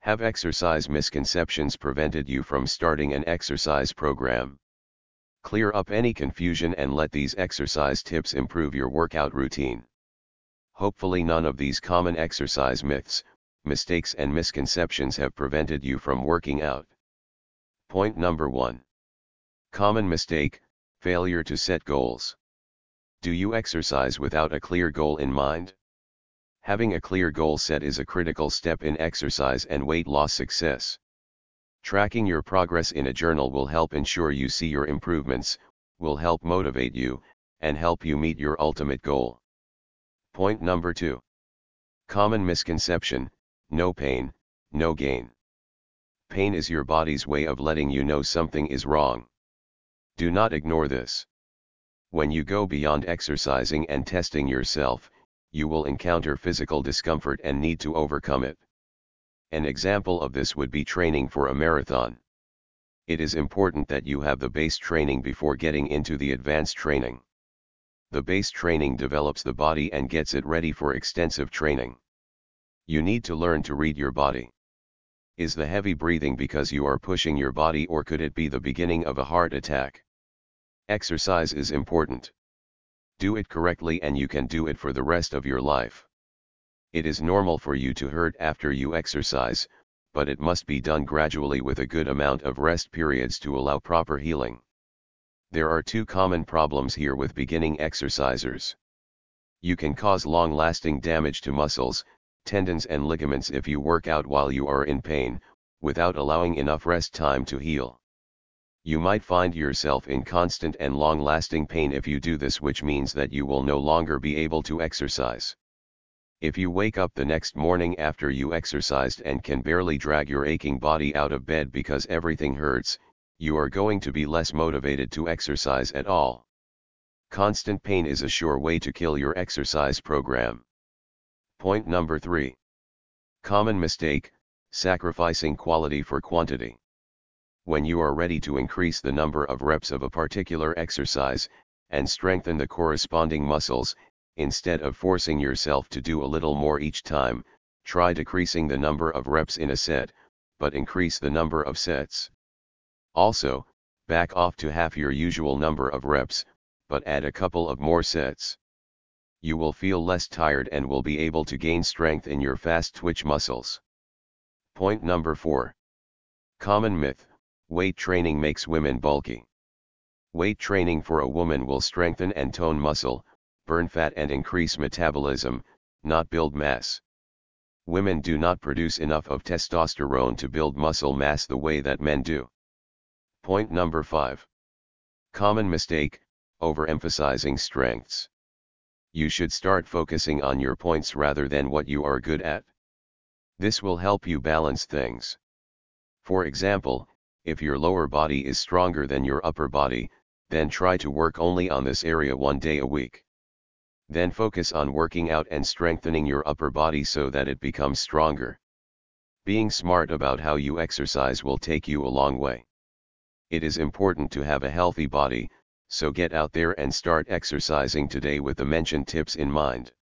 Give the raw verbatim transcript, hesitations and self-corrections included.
Have exercise misconceptions prevented you from starting an exercise program? Clear up any confusion and let these exercise tips improve your workout routine. Hopefully none of these common exercise myths, mistakes and misconceptions have prevented you from working out. Point number one. Common mistake, failure to set goals. Do you exercise without a clear goal in mind? Having a clear goal set is a critical step in exercise and weight loss success. Tracking your progress in a journal will help ensure you see your improvements, will help motivate you, and help you meet your ultimate goal. Point number two. Common misconception, no pain, no gain. Pain is your body's way of letting you know something is wrong. Do not ignore this. When you go beyond exercising and testing yourself, you will encounter physical discomfort and need to overcome it. An example of this would be training for a marathon. It is important that you have the base training before getting into the advanced training. The base training develops the body and gets it ready for extensive training. You need to learn to read your body. Is the heavy breathing because you are pushing your body, or could it be the beginning of a heart attack? Exercise is important. Do it correctly and you can do it for the rest of your life. It is normal for you to hurt after you exercise, but it must be done gradually with a good amount of rest periods to allow proper healing. There are two common problems here with beginning exercisers. You can cause long-lasting damage to muscles, tendons and ligaments if you work out while you are in pain, without allowing enough rest time to heal. You might find yourself in constant and long-lasting pain if you do this, which means that you will no longer be able to exercise. If you wake up the next morning after you exercised and can barely drag your aching body out of bed because everything hurts, you are going to be less motivated to exercise at all. Constant pain is a sure way to kill your exercise program. Point number three. Common mistake, sacrificing quality for quantity. When you are ready to increase the number of reps of a particular exercise, and strengthen the corresponding muscles, instead of forcing yourself to do a little more each time, try decreasing the number of reps in a set, but increase the number of sets. Also, back off to half your usual number of reps, but add a couple of more sets. You will feel less tired and will be able to gain strength in your fast twitch muscles. Point number four. Common myth, weight training makes women bulky. Weight training for a woman will strengthen and tone muscle, burn fat and increase metabolism, not build mass. Women do not produce enough of testosterone to build muscle mass the way that men do. Point number five. Common mistake, overemphasizing strengths. You should start focusing on your points rather than what you are good at. This will help you balance things. For example, if your lower body is stronger than your upper body, then try to work only on this area one day a week. Then focus on working out and strengthening your upper body so that it becomes stronger. Being smart about how you exercise will take you a long way. It is important to have a healthy body, so get out there and start exercising today with the mentioned tips in mind.